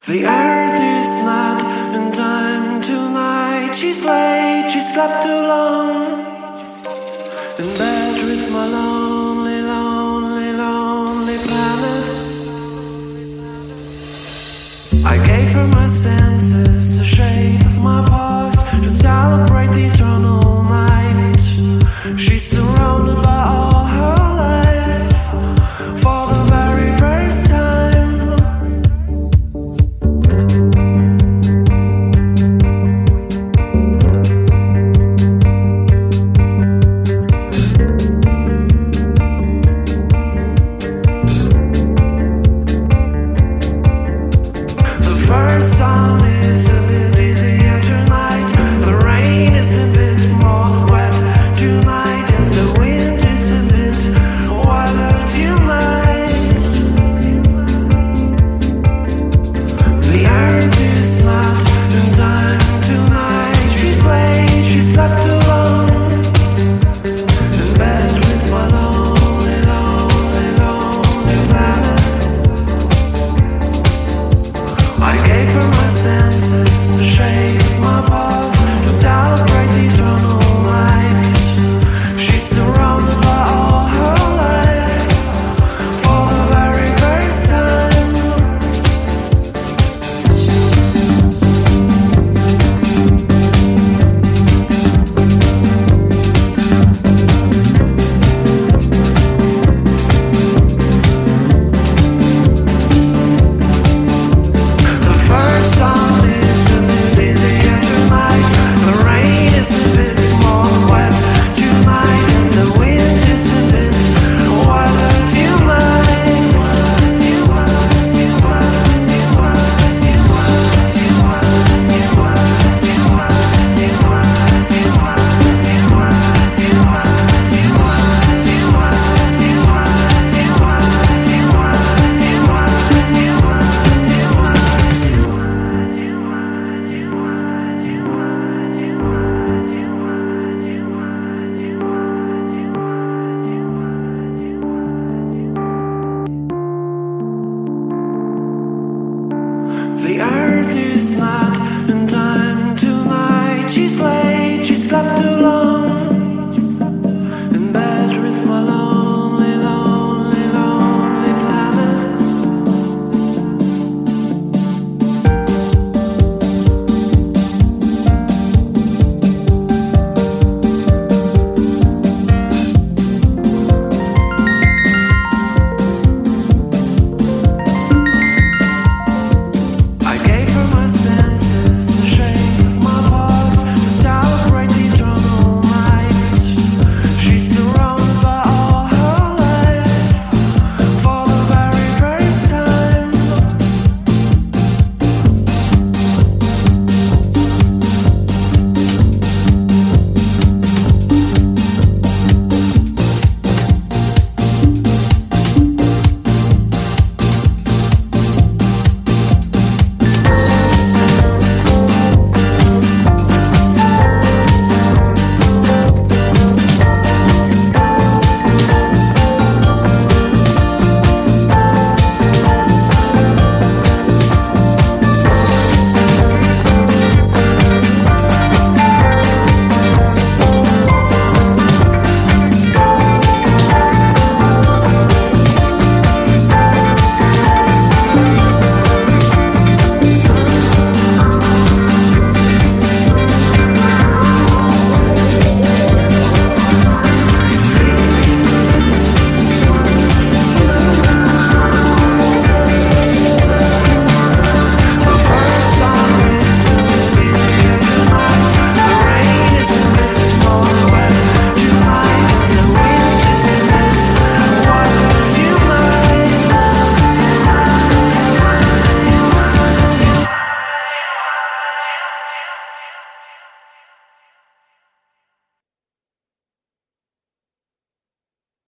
The earth is not in time tonight. She's late, she slept too long. In bed with my lonely, lonely, lonely planet. I gave her my senses, the shape of my past, to celebrate the eternal night. She's surrounded by all her life for the very first time. The earth is not in time.